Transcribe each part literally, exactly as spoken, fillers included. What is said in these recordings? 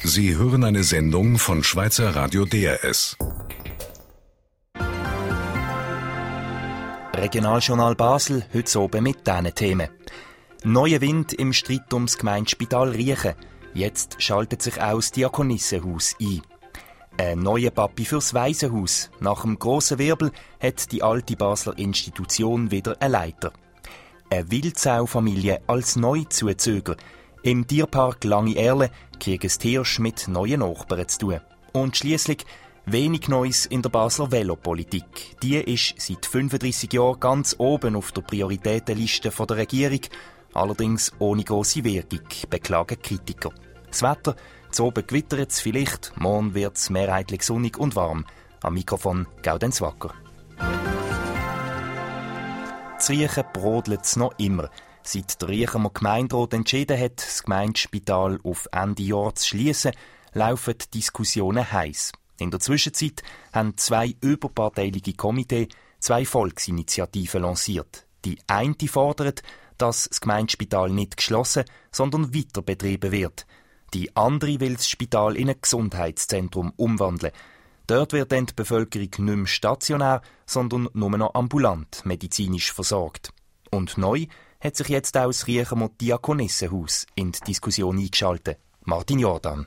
Sie hören eine Sendung von Schweizer Radio D R S. Regionaljournal Basel, heute oben mit diesen Themen. Neuer Wind im Streit ums Gemeindespital Riechen. Jetzt schaltet sich auch das Diakonissenhaus ein. Ein neuer Papi fürs Waisenhaus. Nach dem grossen Wirbel hat die alte Basler Institution wieder einen Leiter. Eine Wildsaufamilie als Neuzuzüger. Im Tierpark Lange Erle kriegen es Tiersch mit neuen Nachbarn zu tun. Und schliesslich wenig Neues in der Basler Velopolitik. Die ist seit fünfunddreissig Jahren ganz oben auf der Prioritätenliste der Regierung, allerdings ohne grosse Wirkung, beklagen Kritiker. Das Wetter, zu oben gewittert es vielleicht, morgen wird es mehrheitlich sonnig und warm. Am Mikrofon Gaudenz Wacker. Das Riechen brodelt es noch immer. Seit der Riechener Gemeinderat entschieden hat, das Gemeindespital auf Ende Jahr zu schliessen, laufen die Diskussionen heiß. In der Zwischenzeit haben zwei überparteiliche Komitees zwei Volksinitiativen lanciert. Die eine fordert, dass das Gemeindespital nicht geschlossen, sondern weiter betrieben wird. Die andere will das Spital in ein Gesundheitszentrum umwandeln. Dort wird dann die Bevölkerung nicht mehr stationär, sondern nur noch ambulant medizinisch versorgt. Und neu hat sich jetzt auch das Riechener Diakonissenhaus in die Diskussion eingeschaltet. Martin Jordan.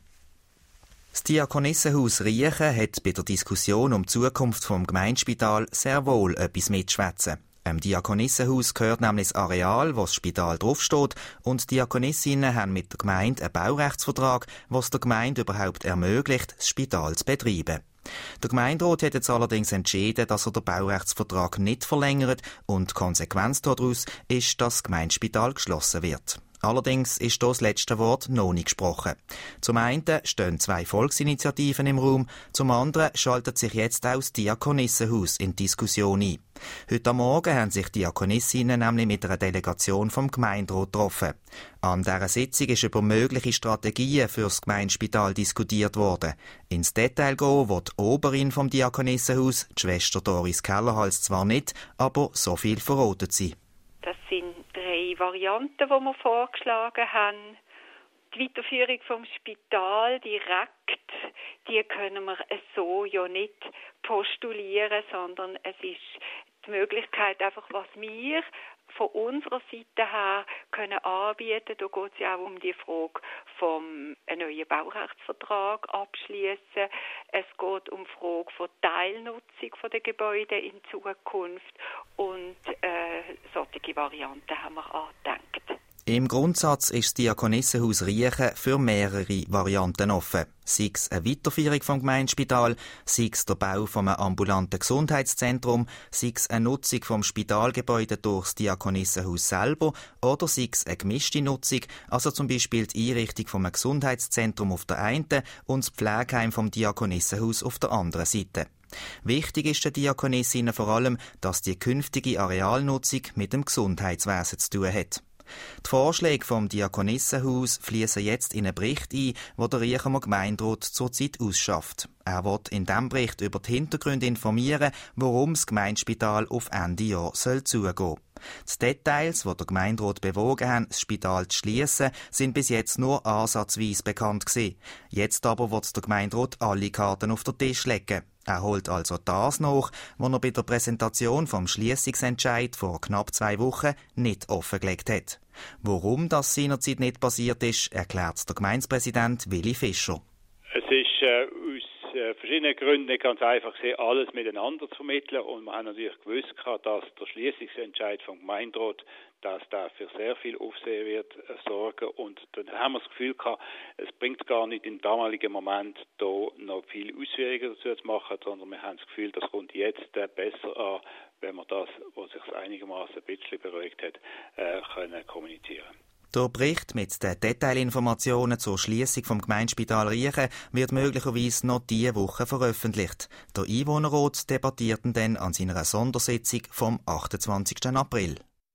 Das Diakonissenhaus Riechen hat bei der Diskussion um die Zukunft vom Gemeindespital sehr wohl etwas mitschwätzen. Im Diakonissenhaus gehört nämlich das Areal, wo das Spital draufsteht, und die Diakonissinnen haben mit der Gemeinde einen Baurechtsvertrag, was der Gemeinde überhaupt ermöglicht, das Spital zu betreiben. Der Gemeinderat hat jetzt allerdings entschieden, dass er den Baurechtsvertrag nicht verlängert und die Konsequenz daraus ist, dass das Gemeindespital geschlossen wird. Allerdings ist das letzte Wort noch nicht gesprochen. Zum einen stehen zwei Volksinitiativen im Raum, zum anderen schaltet sich jetzt auch das Diakonissenhaus in die Diskussion ein. Heute Morgen haben sich die Diakonissinnen nämlich mit einer Delegation vom Gemeinderat getroffen. An dieser Sitzung ist über mögliche Strategien für das Gemeindespital diskutiert worden. Ins Detail gehen will die Oberin vom Diakonissenhaus, die Schwester Doris Kellerhals, zwar nicht, aber so viel verratet sie. Das sind drei Varianten, die wir vorgeschlagen haben. Die Weiterführung vom Spital direkt, die können wir so ja nicht postulieren, sondern es ist die Möglichkeit, einfach was wir von unserer Seite her können anbieten. Da geht es ja auch um die Frage vom einen neuen Baurechtsvertrag abschließen. Es geht um die Frage von Teilnutzung von den Gebäuden in Zukunft und äh, solche Varianten haben wir angedenkt. Im Grundsatz ist das Diakonissenhaus Riechen für mehrere Varianten offen. Sei es eine Weiterführung vom Gemeindespital, sei es der Bau von einem ambulanten Gesundheitszentrum, sei es eine Nutzung vom Spitalgebäude durch das Diakonissenhaus selber oder sei es eine gemischte Nutzung, also zum Beispiel die Einrichtung von einem Gesundheitszentrum auf der einen und das Pflegeheim vom Diakonissenhaus auf der anderen Seite. Wichtig ist den Diakonissinnen vor allem, dass die künftige Arealnutzung mit dem Gesundheitswesen zu tun hat. Die Vorschläge vom Diakonissenhaus fließen jetzt in einen Bericht ein, den der Riechener Gemeinderat zurzeit ausschafft. Er wird in diesem Bericht über die Hintergründe informieren, warum das Gemeindespital auf Ende Jahr soll zugehen. Die Details, die der Gemeinderat bewogen haben, das Spital zu schliessen, sind bis jetzt nur ansatzweise bekannt gewesen. Jetzt aber wird der Gemeinderat alle Karten auf den Tisch legen. Er holt also das nach, was er bei der Präsentation vom Schliessungsentscheid vor knapp zwei Wochen nicht offengelegt hat. Warum das seinerzeit nicht passiert ist, erklärt der Gemeindepräsident Willi Fischer. Es ist äh, aus äh, verschiedenen Gründen nicht ganz einfach, alles miteinander zu vermitteln. Und wir haben natürlich gewusst, dass der Schliessungsentscheid vom Gemeinderat, dass da für sehr viel Aufsehen wird äh, sorgen. Und dann haben wir das Gefühl gehabt, es bringt gar nicht im damaligen Moment da noch viel Ausführungen dazu zu machen, sondern wir haben das Gefühl, das kommt jetzt äh, besser an, wenn man das, was sich einigermaßen ein bisschen beruhigt hat, äh, können kommunizieren. Der Bericht mit den Detailinformationen zur Schliessung vom Gemeindespital Riechen wird möglicherweise noch diese Woche veröffentlicht. Der Einwohnerrat debattiert dann an seiner Sondersitzung vom achtundzwanzigsten April.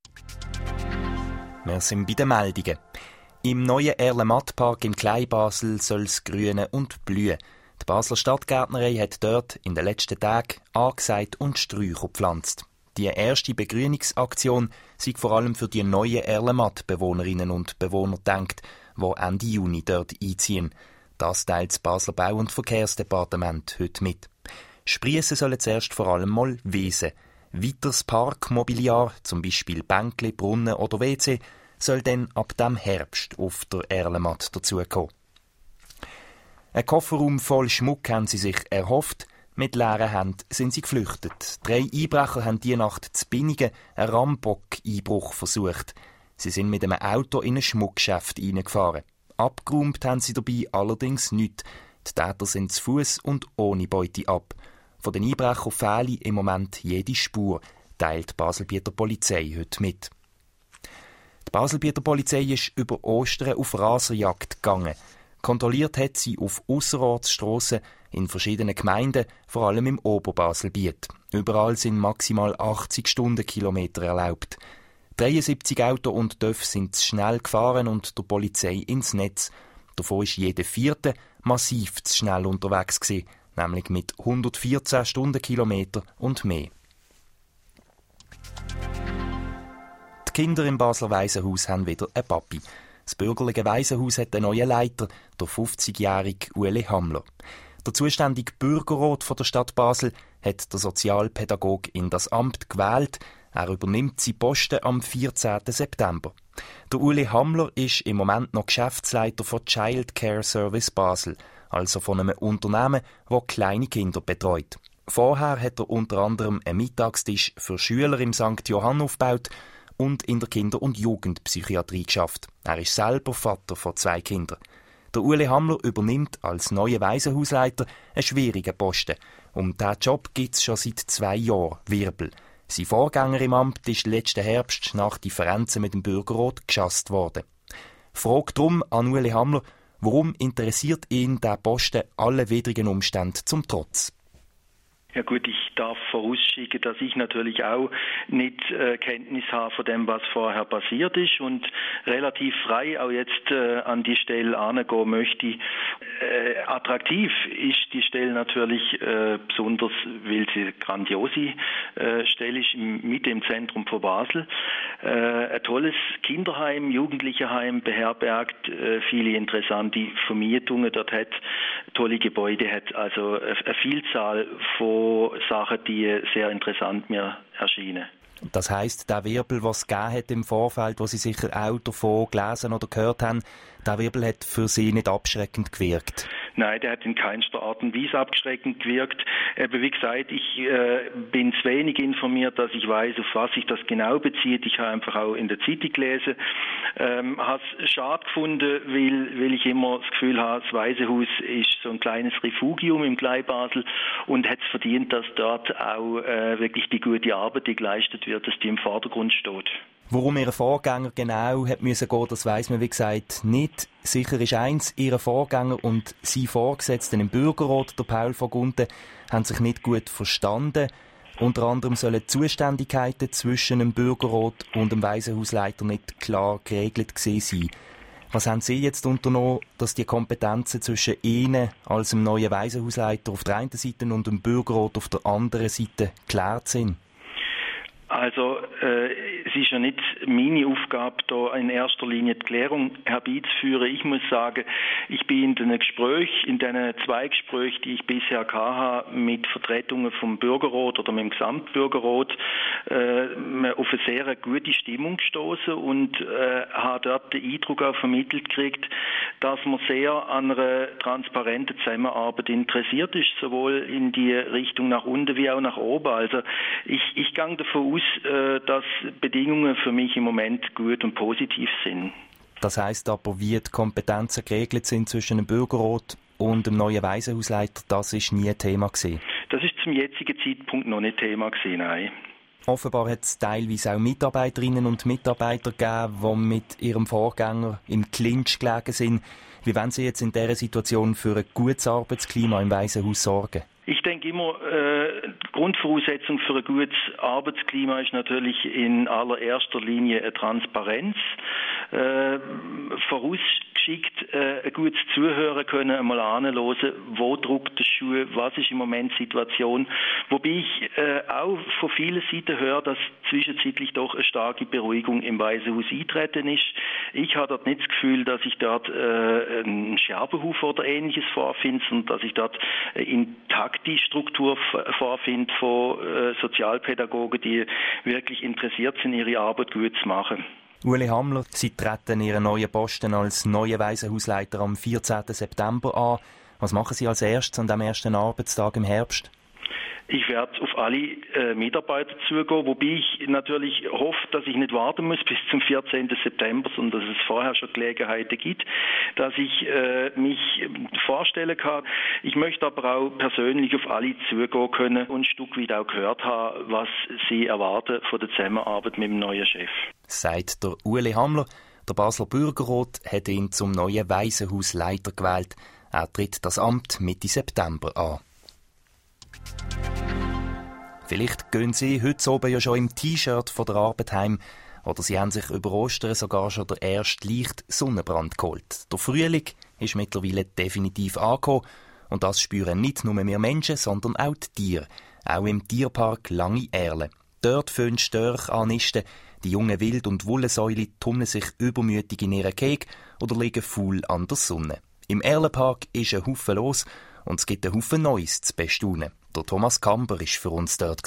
Wir sind bei den Meldungen. Im neuen Erle-Matt-Park in Kleinbasel soll es grünen und blühen. Die Basler Stadtgärtnerei hat dort in den letzten Tagen angesagt und Sträucher gepflanzt. Die erste Begrünungsaktion sei vor allem für die neuen Erle-Matt-Bewohnerinnen und Bewohner gedacht, die Ende Juni dort einziehen. Das teilt das Basler Bau- und Verkehrsdepartement heute mit. Spriessen sollen zuerst vor allem mal Wesen. Weiteres Parkmobiliar, zum Beispiel Bänkli, Brunnen oder W C, soll dann ab dem Herbst auf der Erlenmatt dazukommen. Ein Kofferraum voll Schmuck haben sie sich erhofft. Mit leeren Händen sind sie geflüchtet. Drei Einbrecher haben die Nacht zu Binnigen einen Rambock-Einbruch versucht. Sie sind mit einem Auto in ein Schmuckgeschäft reingefahren. Abgeräumt haben sie dabei allerdings nichts. Die Täter sind zu Fuß und ohne Beute ab. Von den Einbrechern fehle im Moment jede Spur, teilt die Baselbieter Polizei heute mit. Die Baselbieter Polizei ist über Ostern auf Raserjagd gegangen. Kontrolliert hat sie auf Ausserortsstrassen in verschiedenen Gemeinden, vor allem im Oberbaselbiet. Überall sind maximal achtzig Stundenkilometer erlaubt. dreiundsiebzig Auto und T Ö F sind zu schnell gefahren und der Polizei ins Netz. Davon ist jeder vierte massiv zu schnell unterwegs gewesen, nämlich mit hundertvierzehn Stundenkilometer und mehr. Die Kinder im Basler Waisenhaus haben wieder einen Papi. Das bürgerliche Waisenhaus hat einen neuen Leiter, der fünfzigjährige Ueli Hammler. Der zuständige Bürgerrat von der Stadt Basel hat der Sozialpädagoge in das Amt gewählt. Er übernimmt seinen Posten am vierzehnten September. Der Ueli Hammler ist im Moment noch Geschäftsleiter von Child Care Service Basel, also von einem Unternehmen, das kleine Kinder betreut. Vorher hat er unter anderem einen Mittagstisch für Schüler im Sankt Johann aufgebaut und in der Kinder- und Jugendpsychiatrie geschafft. Er ist selber Vater von zwei Kindern. Der Ueli Hammler übernimmt als neuer Waisenhausleiter einen schwierigen Posten. Um diesen Job gibt es schon seit zwei Jahren Wirbel. Sein Vorgänger im Amt ist letzten Herbst nach Differenzen mit dem Bürgerrat geschasst worden. Frage drum an Ueli Hammler, warum interessiert ihn der Posten allen widrigen Umständen zum Trotz? Ja gut, ich darf vorausschicken, dass ich natürlich auch nicht äh, Kenntnis habe von dem, was vorher passiert ist und relativ frei auch jetzt äh, an die Stelle angehen möchte. Äh, attraktiv ist die Stelle natürlich äh, besonders, weil sie eine grandiose äh, Stelle ist im, mit dem Zentrum von Basel. Äh, ein tolles Kinderheim, Jugendlichenheim beherbergt äh, viele interessante Vermietungen. Dort hat tolle Gebäude, hat also eine Vielzahl von Sachen, die sehr interessant mir erschienen. Das heisst, der Wirbel, was es gegeben hat im Vorfeld, wo Sie sicher auch davon gelesen oder gehört haben, der Wirbel hat für Sie nicht abschreckend gewirkt? Nein, der hat in keinster Art und Weise abschreckend gewirkt. Aber wie gesagt, ich äh, bin zu wenig informiert, dass ich weiß, auf was sich das genau bezieht. Ich habe einfach auch in der Zeitung gelesen. Ähm, habe es schade gefunden, weil, weil ich immer das Gefühl habe, das Waisenhaus ist so ein kleines Refugium im Kleinbasel und hat es verdient, dass dort auch äh, wirklich die gute Arbeit, die geleistet wird, dass die im Vordergrund steht. Warum Ihr Vorgänger genau hat müssen gehen, das weiss man wie gesagt nicht. Sicher ist eins, Ihr Vorgänger und Sie Vorgesetzten im Bürgerrat, der Paul von Gunten, haben sich nicht gut verstanden. Unter anderem sollen die Zuständigkeiten zwischen dem Bürgerrat und dem Waisenhausleiter nicht klar geregelt gewesen sein. Was haben Sie jetzt unternommen, dass die Kompetenzen zwischen Ihnen als dem neuen Waisenhausleiter auf der einen Seite und dem Bürgerrat auf der anderen Seite geklärt sind? Also äh, es ist ja nicht meine Aufgabe, da in erster Linie die Klärung herbeizuführen. Ich muss sagen, ich bin in den Gesprächen, in den zwei Gesprächen, die ich bisher hatte, mit Vertretungen vom Bürgerrat oder mit dem Gesamtbürgerrat, äh, auf eine sehr gute Stimmung gestoßen und äh, habe dort den Eindruck auch vermittelt gekriegt, dass man sehr an einer transparenten Zusammenarbeit interessiert ist, sowohl in die Richtung nach unten wie auch nach oben. Also ich, ich gehe davon aus, dass Bedingungen für mich im Moment gut und positiv sind. Das heisst aber, wie die Kompetenzen geregelt sind zwischen dem Bürgerrat und dem neuen Waisenhausleiter, das ist nie Thema gewesen? Das ist zum jetzigen Zeitpunkt noch nicht Thema gewesen, nein. Offenbar hat es teilweise auch Mitarbeiterinnen und Mitarbeiter gegeben, die mit ihrem Vorgänger im Clinch gelegen sind. Wie wollen Sie jetzt in dieser Situation für ein gutes Arbeitsklima im Waisenhaus sorgen? Ich denke immer, äh, die Grundvoraussetzung für ein gutes Arbeitsklima ist natürlich in allererster Linie eine Transparenz. Äh, vorausgeschickt, äh, ein gutes Zuhören können, einmal anhören, wo drückt der Schuh, was ist im Moment die Situation. Wobei ich äh, auch von vielen Seiten höre, dass zwischenzeitlich doch eine starke Beruhigung im Waisenhaus eintreten ist. Ich habe dort nicht das Gefühl, dass ich dort äh, einen Scherz Scherbenhaufen oder Ähnliches vorfinde, sondern dass ich dort eine intakte Struktur vorfinde von äh, Sozialpädagogen, die wirklich interessiert sind, ihre Arbeit gut zu machen. Ueli Hammler, Sie treten Ihren neuen Posten als neuer Waisenhausleiter am vierzehnten September an. Was machen Sie als erstes an dem ersten Arbeitstag im Herbst? Ich werde auf alle äh, Mitarbeiter zugehen, wobei ich natürlich hoffe, dass ich nicht warten muss bis zum vierzehnten September, sondern dass es vorher schon Gelegenheiten gibt, dass ich äh, mich vorstellen kann. Ich möchte aber auch persönlich auf alle zugehen können und ein Stück weit auch gehört haben, was sie erwarten von der Zusammenarbeit mit dem neuen Chef. Sagt der Ueli Hammler. Der Basler Bürgerrat hat ihn zum neuen Waisenhausleiter gewählt. Er tritt das Amt Mitte September an. Vielleicht gehen Sie heute oben ja schon im T-Shirt von der Arbeit heim oder Sie haben sich über Ostern sogar schon den ersten leichten Sonnenbrand geholt. Der Frühling ist mittlerweile definitiv angekommen und das spüren nicht nur wir Menschen, sondern auch die Tiere. Auch im Tierpark Lange Erle. Dort fangen Störche an nisten, die jungen Wild- und Wollsäule tummeln sich übermütig in ihren Keg oder liegen faul an der Sonne. Im Erlenpark ist ein Haufen los und es gibt einen Haufen Neues zu bestaunen. Der Thomas Kamber war für uns dort.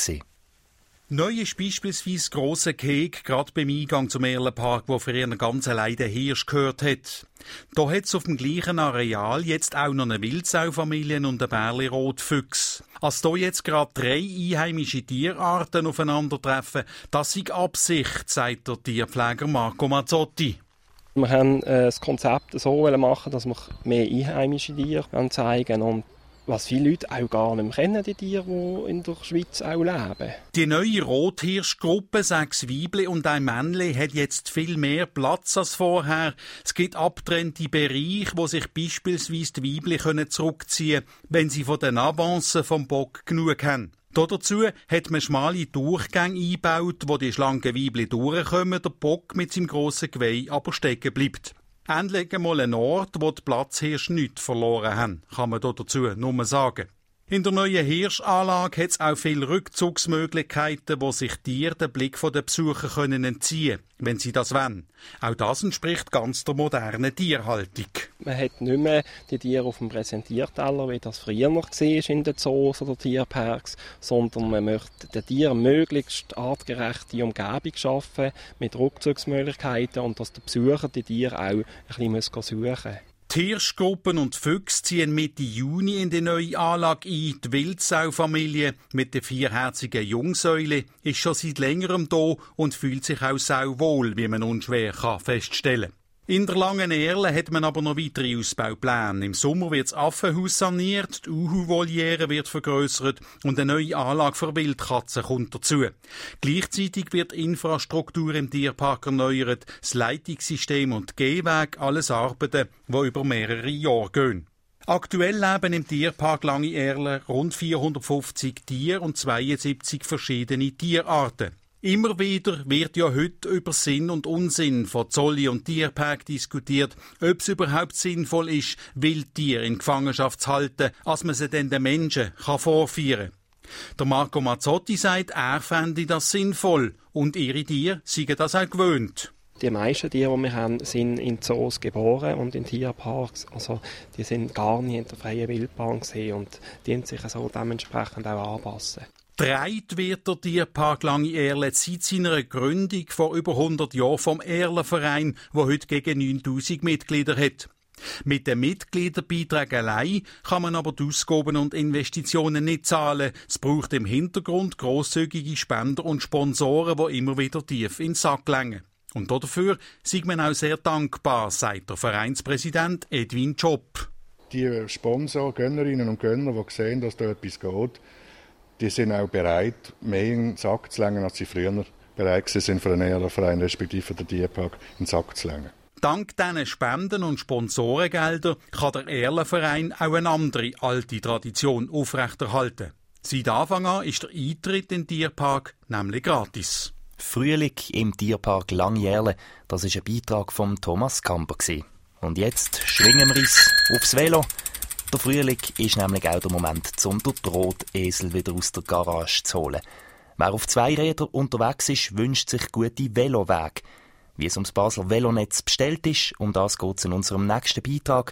Neu ist beispielsweise grosser Keg, gerade beim Eingang zum Erlenpark, wo für ihren ganz allein der Hirsch gehört hat. Da hat es auf dem gleichen Areal jetzt auch noch eine Wildsaufamilie und einen Bärli-Rotfüchs. Als hier jetzt gerade drei einheimische Tierarten aufeinandertreffen, das ist Absicht, sagt der Tierpfleger Marco Mazzotti. Wir haben äh, das Konzept so machen, dass wir mehr einheimische Tiere zeigen und was viele Leute auch gar nicht mehr kennen, die Tiere, die in der Schweiz auch leben. Die neue Rothirschgruppe, sechs Weibli und ein Männli, hat jetzt viel mehr Platz als vorher. Es gibt abgetrennte Bereiche, wo sich beispielsweise die Weibli können zurückziehen können, wenn sie von den Avancen vom Bock genug haben. Dazu hat man schmale Durchgänge eingebaut, wo die schlanken Weibli durchkommen, der Bock mit seinem grossen Geweih aber stecken bleibt. Endlich einmal ein Ort, wo die Platzhirsche nichts verloren haben, kann man dazu nur sagen. In der neuen Hirschanlage hat es auch viele Rückzugsmöglichkeiten, wo sich Tiere den Blick der Besucher können entziehen können, wenn sie das wollen. Auch das entspricht ganz der modernen Tierhaltung. Man hat nicht mehr die Tiere auf dem Präsentierteller, wie das früher noch war in den Zoos oder Tierparks, sondern man möchte den Tieren möglichst artgerechte Umgebung schaffen, mit Rückzugsmöglichkeiten und dass der Besucher die Tiere auch ein bisschen suchen muss. Die Hirschgruppen und Füchse ziehen Mitte Juni in die neue Anlage ein. Die Wildsaufamilie mit der vierherzigen Jungsäule ist schon seit längerem da und fühlt sich auch sauwohl, wie man unschwer kann feststellen kann. In der Langen Erle hat man aber noch weitere Ausbaupläne. Im Sommer wird das Affenhaus saniert, die Uhu-Voliere wird vergrössert und eine neue Anlage für Wildkatzen kommt dazu. Gleichzeitig wird die Infrastruktur im Tierpark erneuert, das Leitungssystem und die Gehwege, alles Arbeiten, die über mehrere Jahre gehen. Aktuell leben im Tierpark Lange Erle rund vierhundertfünfzig Tiere und zweiundsiebzig verschiedene Tierarten. Immer wieder wird ja heute über Sinn und Unsinn von Zolli und Tierpark diskutiert, ob es überhaupt sinnvoll ist, Wildtiere in Gefangenschaft zu halten, als man sie dann den Menschen kann vorführen kann. Der Marco Mazzotti sagt, er fände das sinnvoll und ihre Tiere seien das auch gewöhnt. Die meisten Tiere, die wir haben, sind in Zoos geboren und in Tierparks. Also die sind gar nicht in der freien Wildbahn gesehen und die sich so dementsprechend auch anpassen. Dreit wird der Tierpark Lange Erle seit seiner Gründung vor über hundert Jahren vom Erlenverein, der heute gegen neuntausend Mitglieder hat. Mit den Mitgliederbeiträgen allein kann man aber die Ausgaben und Investitionen nicht zahlen. Es braucht im Hintergrund grosszügige Spender und Sponsoren, die immer wieder tief in den Sack längen. Und dafür sind man auch sehr dankbar, sagt der Vereinspräsident Edwin Job. Die Sponsor, Gönnerinnen und Gönner, die sehen, dass da etwas geht, die sind auch bereit, mehr in den Sack zu längen, als sie früher bereit sind, für den Erlenverein respektive für den Tierpark in den Sack zu längen. Dank diesen Spenden und Sponsorengeldern kann der Erlenverein auch eine andere alte Tradition aufrechterhalten. Seit Anfang an ist der Eintritt in den Tierpark nämlich gratis. Frühling im Tierpark Lange Erle, das war ein Beitrag von Thomas Kamber. Und jetzt schwingen wir uns aufs Velo. Der Frühling ist nämlich auch der Moment, um den Drahtesel wieder aus der Garage zu holen. Wer auf zwei Rädern unterwegs ist, wünscht sich gute Velowege. Wie es ums Basler Velonetz bestellt ist, um das geht es in unserem nächsten Beitrag.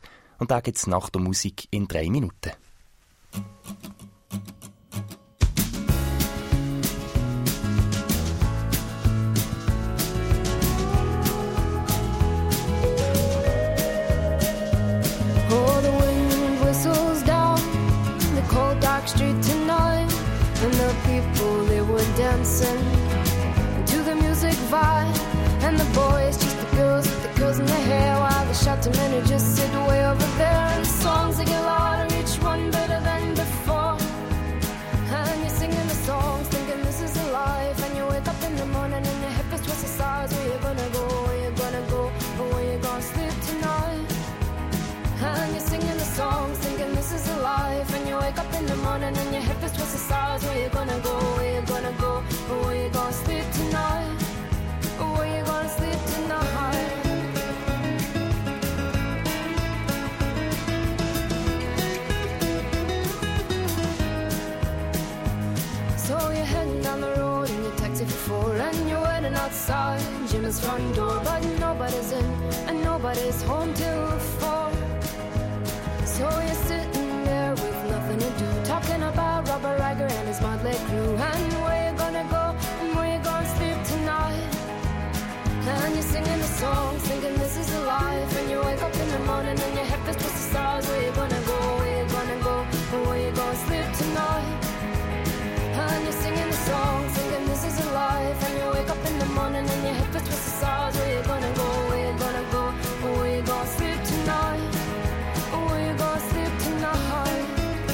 und da geht's nach der Musik in drei Minuten. Dancing to the music vibe, and the boys just the girls with the girls in their hair, while the shouting men who just sit way over there. And the songs they get louder, each one better than before. And you're singing the songs, thinking this is a life. And you wake up in the morning and your head feels twice the size. Where you gonna go? Where you gonna go? Or where you gonna sleep tonight? And you're singing the songs, thinking this is a life. And you wake up in the morning and your head feels twice the size. Where you gonna go? Where you gonna go? Or where you gonna sleep tonight? Or where you gonna sleep tonight? So you're heading down the road in your taxi for four, and you're waiting outside Jim's front door, but nobody's in and nobody's home till four. So you're sitting there with nothing to do, talking about Robert Riger and his motley crew, and where you gonna go and where you gonna sleep tonight. And you're singing the songs, thinking this is a life. And you wake up in the morning and your head feels twisted the stars. Where you gonna go, where you gonna go, and where you gonna sleep tonight. And you're singing the songs, thinking this is a life. And you wake up in the morning and your head feels twisted the stars. Where you gonna go, where you gonna go, and where you gonna sleep tonight. Where you gonna sleep tonight?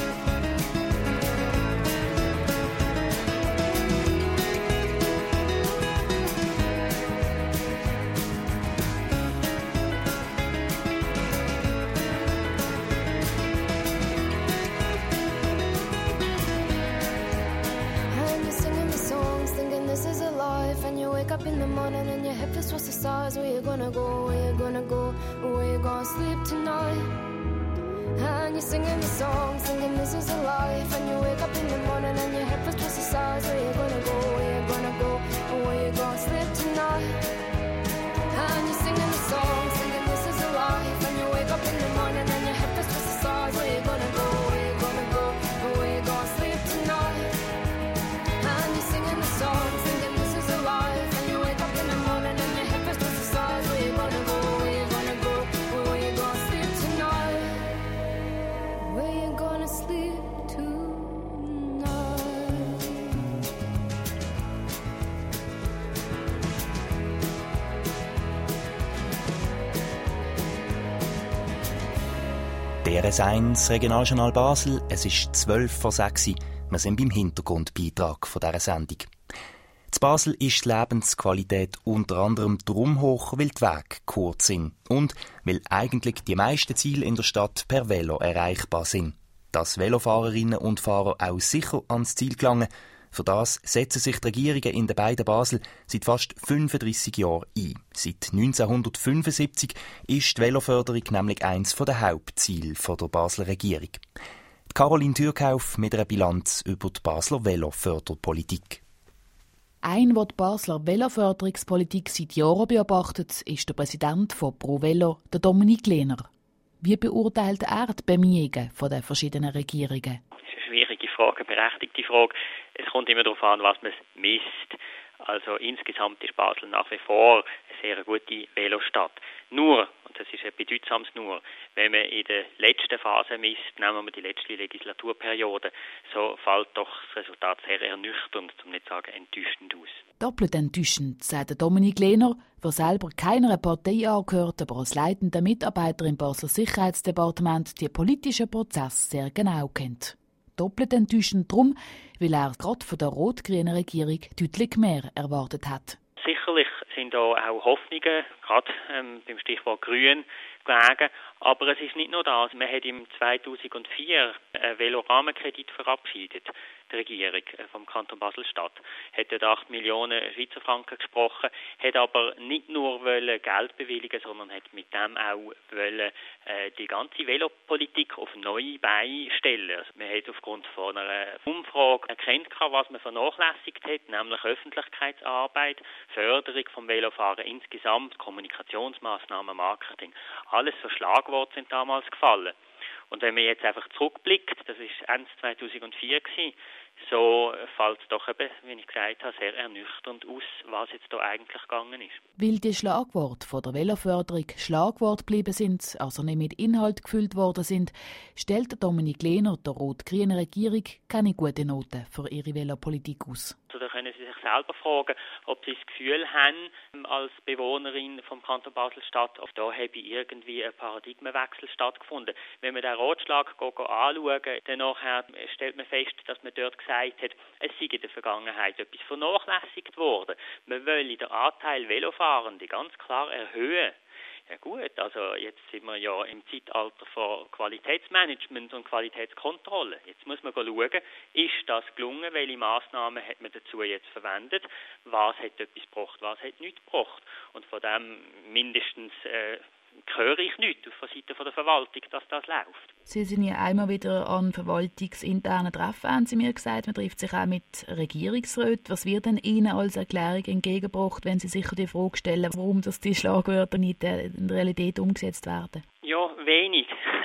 And you're singing the songs, thinking this is a life. And you wake up in the morning and your head feels twice the size. Where you gonna go? Where you gonna go? Where you gonna sleep tonight? And you're singing the songs, thinking this is a life. And you wake up in the morning and your head feels twice the size. Where you gonna go, where you gonna go, and where you gonna sleep tonight. And you're singing the songs, thinking this is a life. And you wake up in the morning and your head feels twice the size. Where you gonna go, where you gonna go, and where you gonna sleep tonight. And you're singing the songs, thinking this is a life. And you wake up in the morning and your head feels twice the size. Where you gonna go, where you gonna go, and where you gonna sleep tonight. Where you gonna sleep tonight? D R S eins Regionaljournal Basel, es ist zwölf vor sechs. Wir sind beim Hintergrundbeitrag von dieser Sendung. In Basel ist die Lebensqualität unter anderem drum hoch, weil die Wege kurz sind und weil eigentlich die meisten Ziele in der Stadt per Velo erreichbar sind. Dass Velofahrerinnen und Fahrer auch sicher ans Ziel gelangen, für das setzen sich die Regierungen in den beiden Basel seit fast fünfunddreissig Jahren ein. Seit neunzehnhundertfünfundsiebzig ist die Veloförderung nämlich eines der Hauptziele der Basler Regierung. Caroline Türkauf mit einer Bilanz über die Basler Veloförderpolitik. Ein, der die Basler Veloförderungspolitik seit Jahren beobachtet, ist der Präsident von ProVelo, der Dominik Lehner. Wie beurteilt er die Bemühungen der verschiedenen Regierungen? Das ist eine schwierige Frage, eine berechtigte Frage. Es kommt immer darauf an, was man misst. Also insgesamt ist Basel nach wie vor eine sehr gute Velostadt. Nur, und das ist ein bedeutsames Nur, wenn man in der letzten Phase misst, nehmen wir die letzte Legislaturperiode, so fällt doch das Resultat sehr ernüchternd, um nicht zu sagen enttäuschend aus. Doppelt enttäuschend, sagt Dominik Lehner, der selber keiner Partei angehört, aber als leitender Mitarbeiter im Basler Sicherheitsdepartement die politischen Prozesse sehr genau kennt. Doppelt enttäuschend darum, weil er gerade von der rot-grünen Regierung deutlich mehr erwartet hat. Sicherlich sind da auch Hoffnungen, gerade ähm, beim Stichwort Grün, gelegen. Aber es ist nicht nur das. Man hat im zweitausendvier einen Velorahmenkredit verabschiedet, die Regierung vom Kanton Basel-Stadt. Hat dort acht Millionen Schweizer Franken gesprochen, hat aber nicht nur wollen Geld bewilligen, sondern hat mit dem auch wollen, äh, die ganze Velopolitik auf neue Beine stellen. Also man hat aufgrund von einer Umfrage erkannt, was man vernachlässigt hat, nämlich Öffentlichkeitsarbeit, Förderung vom Velofahren insgesamt, Kommunikationsmaßnahmen, Marketing. alles so Schlagworte sind damals gefallen. Und wenn man jetzt einfach zurückblickt, das war Ende zweitausendvier gewesen, so fällt es doch eben, wie ich gesagt habe, sehr ernüchternd aus, was jetzt da eigentlich gegangen ist. Weil die Schlagworte von der Veloförderung Schlagwort geblieben sind, also nicht mit Inhalt gefüllt worden sind, stellt Dominik Lehner der rot-grünen Regierung keine gute Note für ihre Velopolitik aus. Also da können Sie sich selber fragen, ob Sie das Gefühl haben, als Bewohnerin vom Kanton Basel-Stadt, ob da habe irgendwie ein Paradigmenwechsel stattgefunden. Wenn wir den Ratschlag anschauen, dann nachher stellt man fest, dass man dort gesagt hat, es sei in der Vergangenheit etwas vernachlässigt worden. Man wolle den Anteil Velofahrende ganz klar erhöhen. Ja gut, also jetzt sind wir ja im Zeitalter von Qualitätsmanagement und Qualitätskontrolle. Jetzt muss man schauen, ist das gelungen, welche Massnahmen hat man dazu jetzt verwendet, was hat etwas gebracht, was hat nichts gebracht. Und von dem mindestens äh, höre ich nichts von Seiten der Verwaltung, dass das läuft. Sie sind ja einmal wieder an verwaltungsinternen Treffen, haben Sie mir gesagt. Man trifft sich auch mit Regierungsräten. Was wird denn Ihnen als Erklärung entgegengebracht, wenn Sie sich die Frage stellen, warum das die Schlagwörter nicht in der Realität umgesetzt werden? Ja, wenig.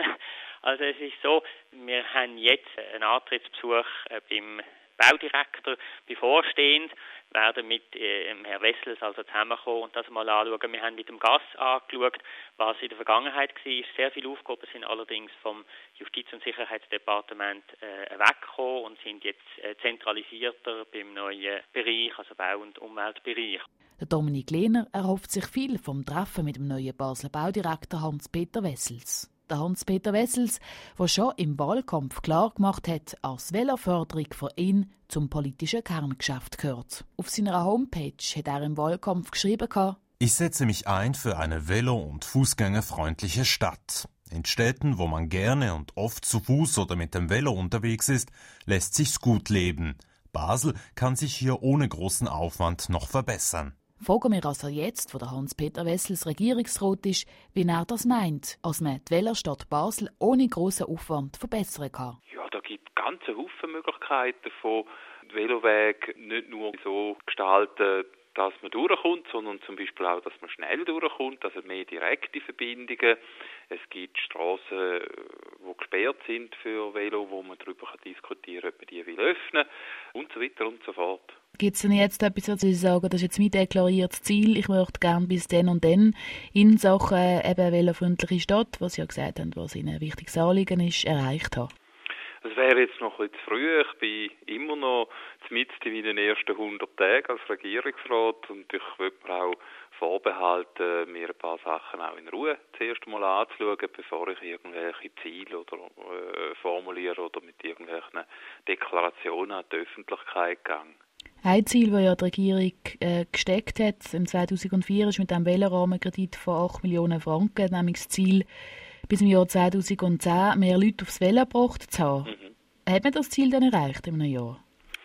Also es ist so, wir haben jetzt einen Antrittsbesuch beim Baudirektor bevorstehend, werden mit äh, Herrn Wessels also zusammenkommen und das mal anschauen. Wir haben mit dem Gas angeschaut, was in der Vergangenheit war. Sehr viele Aufgaben sind allerdings vom Justiz- und Sicherheitsdepartement äh, weggekommen und sind jetzt äh, zentralisierter beim neuen Bereich, also Bau- und Umweltbereich. Der Dominik Lehner erhofft sich viel vom Treffen mit dem neuen Basler Baudirektor Hans-Peter Wessels. Der Hans-Peter Wessels, der schon im Wahlkampf klar gemacht hat, als Veloförderung für ihn zum politischen Kerngeschäft gehört. Auf seiner Homepage hat er im Wahlkampf geschrieben: Ich setze mich ein für eine velo- und fußgängerfreundliche Stadt. In Städten, wo man gerne und oft zu Fuß oder mit dem Velo unterwegs ist, lässt sich's gut leben. Basel kann sich hier ohne großen Aufwand noch verbessern. Fragen wir also jetzt, wo der Hans-Peter Wessels Regierungsrat ist, wie er das meint, als man die Velostadt Basel ohne grossen Aufwand verbessern kann. Ja, da gibt es ganz viele Möglichkeiten von Veloweg nicht nur so gestalten, dass man durchkommt, sondern zum Beispiel auch, dass man schnell durchkommt, also mehr direkte Verbindungen. Es gibt Strassen, die gesperrt sind für Velo, wo man darüber diskutieren kann, ob man die will öffnen und so weiter und so fort. Gibt es denn jetzt etwas, was Sie sagen, das ist jetzt mein deklariertes Ziel, ich möchte gerne bis dann und dann in Sachen eben velofreundliche Stadt, was Sie ja gesagt haben, was Ihnen ein wichtiges Anliegen ist, erreicht haben? Es wäre jetzt noch ein bisschen zu früh. Ich bin immer noch mitten in meinen ersten hundert Tagen als Regierungsrat und ich würde mir auch vorbehalten, mir ein paar Sachen auch in Ruhe zuerst mal anzuschauen, bevor ich irgendwelche Ziele oder, äh, formuliere oder mit irgendwelchen Deklarationen an die Öffentlichkeit gehe. Ein Ziel, das ja die Regierung äh, gesteckt hat im zweitausendvier, ist mit dem Velorahmenkredit von acht Millionen Franken, nämlich das Ziel, bis im Jahr zweitausendzehn mehr Leute aufs Velo gebracht zu haben. Mhm. Hat man das Ziel dann erreicht in einem Jahr?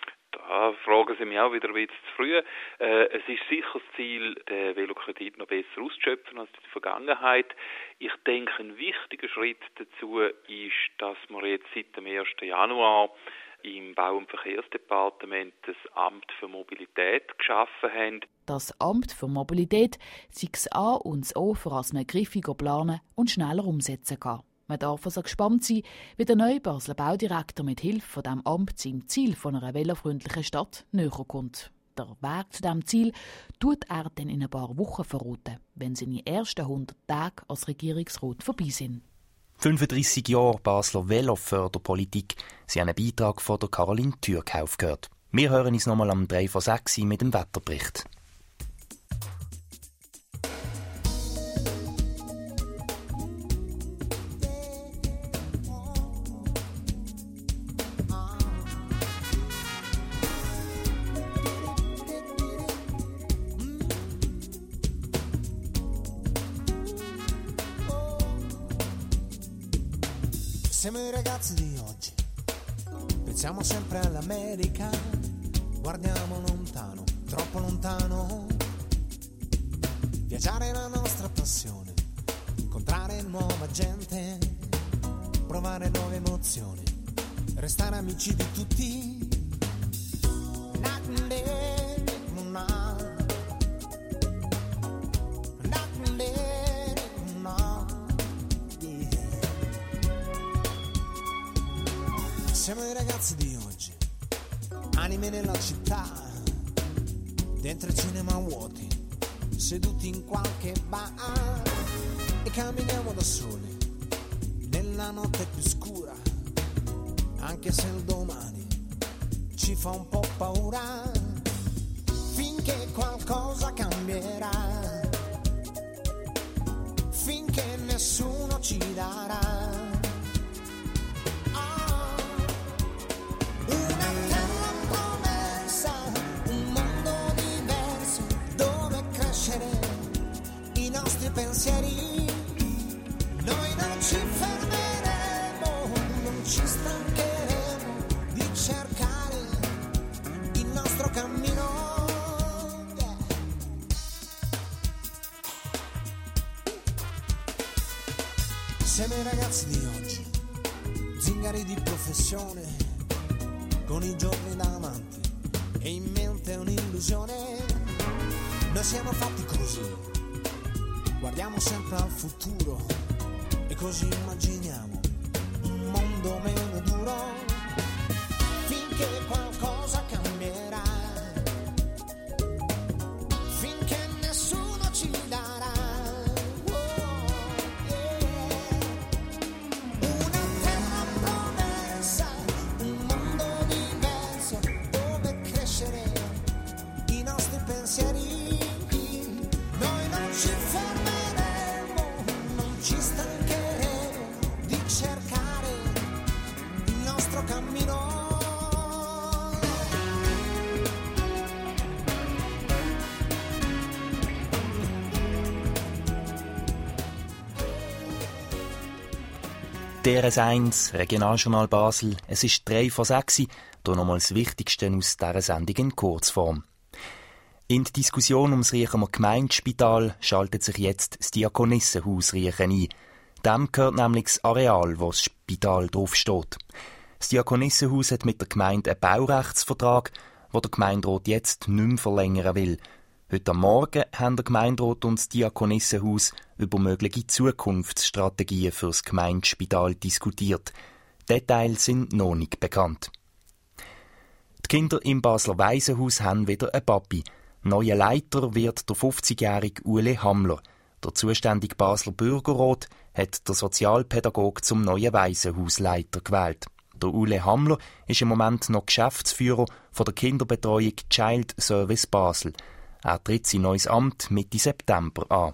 Da fragen Sie mich auch wieder ein bisschen zu früh. Äh, es ist sicher das Ziel, den Velokredit noch besser auszuschöpfen als in der Vergangenheit. Ich denke, ein wichtiger Schritt dazu ist, dass wir jetzt seit dem ersten Januar im Bau- und Verkehrsdepartement das Amt für Mobilität geschaffen haben. Das Amt für Mobilität sei das A und das O, für das man griffiger planen und schneller umsetzen kann. Man darf also gespannt sein, wie der neue Basler Baudirektor mit Hilfe von diesem Amt seinem Ziel von einer velofreundlichen Stadt näher kommt. Der Weg zu diesem Ziel tut er dann in ein paar Wochen verraten, wenn seine ersten hundert Tage als Regierungsrat vorbei sind. fünfunddreissig Jahre Basler Veloförderpolitik. Sie haben einen Beitrag von der Caroline Türkauf gehört. Wir hören uns nochmal am drei vor sechs mit dem Wetterbericht. Siamo i ragazzi di oggi, pensiamo sempre all'America, guardiamo lontano, troppo lontano. Viaggiare è la nostra passione, incontrare nuova gente, provare nuove emozioni, restare amici di tutti. Siamo i ragazzi di oggi, anime nella città, dentro i cinema vuoti, seduti in qualche bar, e camminiamo da soli nella notte più scura, anche se il domani ci fa un po' paura, finché qualcosa cambierà, finché nessuno ci darà una terra promessa, un mondo diverso dove crescere i nostri pensieri. Noi non ci fermeremo, non ci stancheremo di cercare il nostro cammino. Yeah. Siamo i ragazzi di oggi, zingari di professione, con i giorni davanti e in mente un'illusione. Noi siamo fatti così, guardiamo sempre al futuro e così immaginiamo un mondo meno duro, finché qualcosa cambierà, finché nessuno ci darà oh, yeah. Una terra promessa, un mondo diverso dove crescere i nostri pensieri. Noi non ci fermeremo, non ci stancheremo di cercare il nostro cammino. D R S eins, Regionaljournal Basel. Es ist drei vor sechs. Hier nochmal das Wichtigste aus dieser Sendung in Kurzform. In die Diskussion ums Riechener Gemeindespital schaltet sich jetzt das Diakonissenhaus Riechen ein. Dem gehört nämlich das Areal, wo das Spital draufsteht. Das Diakonissenhaus hat mit der Gemeinde einen Baurechtsvertrag, den der Gemeinderat jetzt nicht mehr verlängern will. Heute am Morgen haben der Gemeinderat und das Diakonissenhaus über mögliche Zukunftsstrategien für das Gemeindespital diskutiert. Details sind noch nicht bekannt. Die Kinder im Basler Waisenhaus haben wieder einen Papi. Neuer Leiter wird der fünfzigjährige Ule Hammler. Der zuständige Basler Bürgerrat hat der Sozialpädagoge zum neuen Waisenhausleiter gewählt. Der Ule Hammler ist im Moment noch Geschäftsführer von der Kinderbetreuung Child Service Basel. Er tritt sein neues Amt Mitte September an.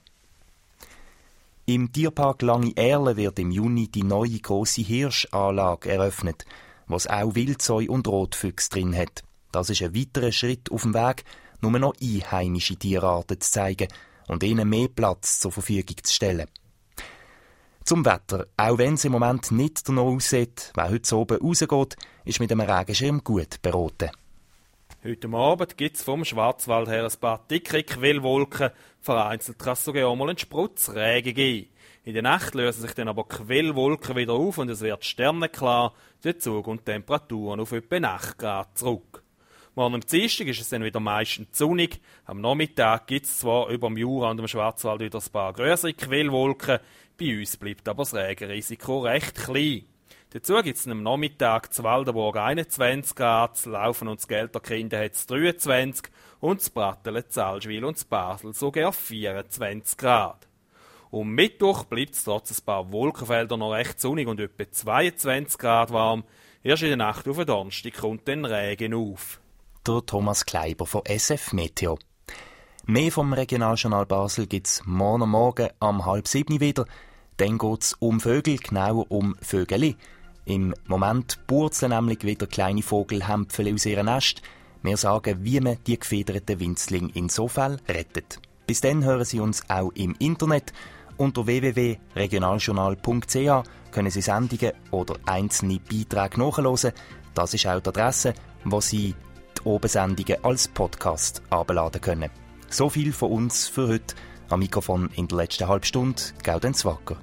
Im Tierpark Lange Erle wird im Juni die neue grosse Hirschanlage eröffnet, was auch Wildsäu und Rotfüchse drin hat. Das ist ein weiterer Schritt auf dem Weg, nur noch einheimische Tierarten zu zeigen und ihnen mehr Platz zur Verfügung zu stellen. Zum Wetter. Auch wenn es im Moment nicht danach aussieht, wer heute oben rausgeht, ist mit einem Regenschirm gut beraten. Heute Abend gibt es vom Schwarzwald her ein paar dicke Quellwolken. Vereinzelt kann es sogar auch mal einen Sprotzregen geben. In der Nacht lösen sich dann aber Quellwolken wieder auf und es wird sternenklar. Dazu kommt Temperaturen auf etwa acht Grad zurück. Morgen am Dienstag ist es dann wieder meistens sonnig. Am Nachmittag gibt es zwar über dem Jura und dem Schwarzwald wieder ein paar größere Quellwolken. Bei uns bleibt aber das Regenrisiko recht klein. Dazu gibt es am Nachmittag zu Waldenburg einundzwanzig Grad, zu Laufen und zu Gelterkinden hat es dreiundzwanzig und zu Brattelen, zu Allschwil und zu Basel sogar vierundzwanzig Grad. Um Mittwoch bleibt es trotz ein paar Wolkenfelder noch recht sonnig und etwa zweiundzwanzig Grad warm. Erst in der Nacht auf den Donnerstag kommt dann Regen auf. Der Thomas Kleiber von S F Meteo. Mehr vom Regionaljournal Basel gibt es morgen Morgen um halb sieben wieder. Dann geht es um Vögel, genauer um Vögeli. Im Moment purzeln nämlich wieder kleine Vogelhämpfchen aus ihrem Nest. Wir sagen, wie man die gefederten Winzlinge in so Fällen rettet. Bis dann hören Sie uns auch im Internet. Unter w w w punkt regionaljournal punkt c h können Sie Sendungen oder einzelne Beiträge nachhören. Das ist auch die Adresse, wo Sie die Obensendungen als Podcast herunterladen können. So viel von uns für heute. Am Mikrofon in der letzten halben Stunde Gaudenz Wacker.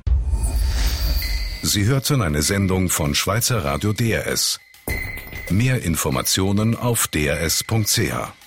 Sie hörten eine Sendung von Schweizer Radio D R S. Mehr Informationen auf d r s punkt c h.